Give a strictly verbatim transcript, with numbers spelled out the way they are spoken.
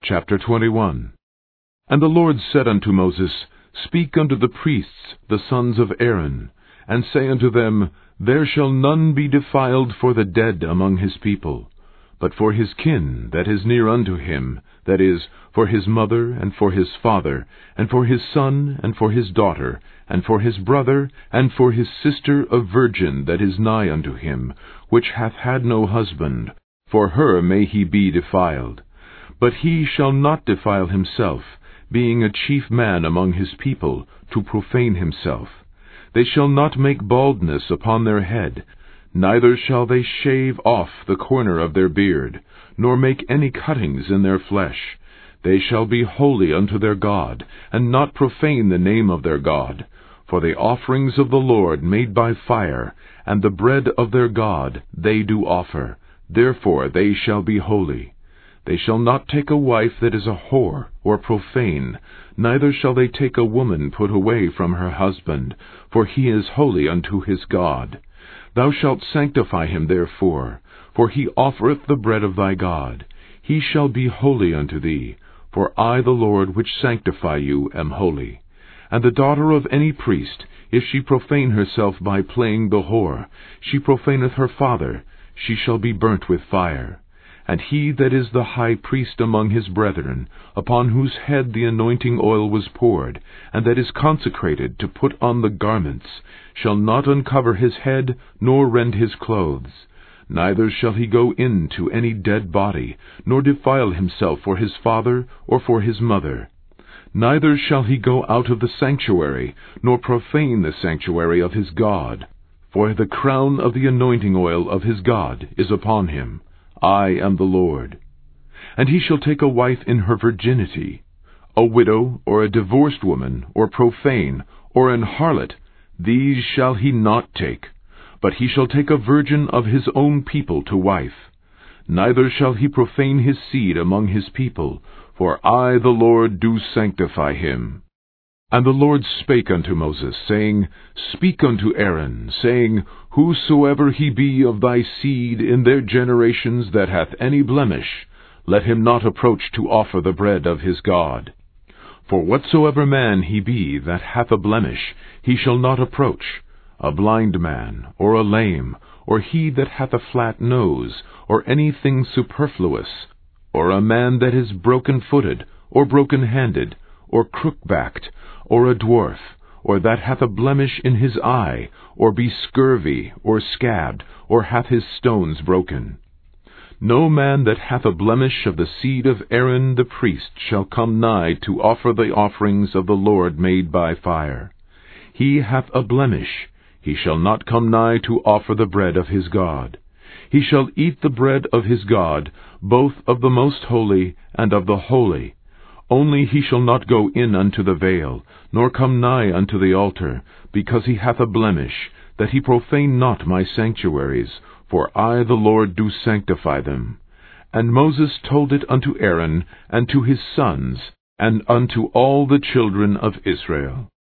Chapter twenty-one. And the Lord said unto Moses, Speak unto the priests, the sons of Aaron, and say unto them, There shall none be defiled for the dead among his people, but for his kin that is near unto him, that is, for his mother, and for his father, and for his son, and for his daughter, and for his brother, and for his sister a virgin that is nigh unto him, which hath had no husband, for her may he be defiled. But he shall not defile himself, being a chief man among his people, to profane himself. They shall not make baldness upon their head, neither shall they shave off the corner of their beard, nor make any cuttings in their flesh. They shall be holy unto their God, and not profane the name of their God. For the offerings of the Lord made by fire, and the bread of their God, they do offer. Therefore they shall be holy. They shall not take a wife that is a whore, or profane, neither shall they take a woman put away from her husband, for he is holy unto his God. Thou shalt sanctify him therefore, for he offereth the bread of thy God. He shall be holy unto thee, for I the Lord which sanctify you am holy. And the daughter of any priest, if she profane herself by playing the whore, she profaneth her father, she shall be burnt with fire. And he that is the high priest among his brethren, upon whose head the anointing oil was poured, and that is consecrated to put on the garments, shall not uncover his head, nor rend his clothes. Neither shall he go in to any dead body, nor defile himself for his father or for his mother. Neither shall he go out of the sanctuary, nor profane the sanctuary of his God. For the crown of the anointing oil of his God is upon him. I am the Lord. And he shall take a wife in her virginity, a widow, or a divorced woman, or profane, or an harlot, these shall he not take, but he shall take a virgin of his own people to wife. Neither shall he profane his seed among his people, for I the Lord do sanctify him. And the Lord spake unto Moses, saying, Speak unto Aaron, saying, Whosoever he be of thy seed in their generations that hath any blemish, let him not approach to offer the bread of his God. For whatsoever man he be that hath a blemish, he shall not approach, a blind man, or a lame, or he that hath a flat nose, or anything superfluous, or a man that is broken-footed, or broken-handed, or crook-backed, or a dwarf, or that hath a blemish in his eye, or be scurvy, or scabbed, or hath his stones broken. No man that hath a blemish of the seed of Aaron the priest shall come nigh to offer the offerings of the Lord made by fire. He hath a blemish, he shall not come nigh to offer the bread of his God. He shall eat the bread of his God, both of the most holy and of the holy. Only he shall not go in unto the veil, nor come nigh unto the altar, because he hath a blemish, that he profane not my sanctuaries, for I the Lord do sanctify them. And Moses told it unto Aaron, and to his sons, and unto all the children of Israel.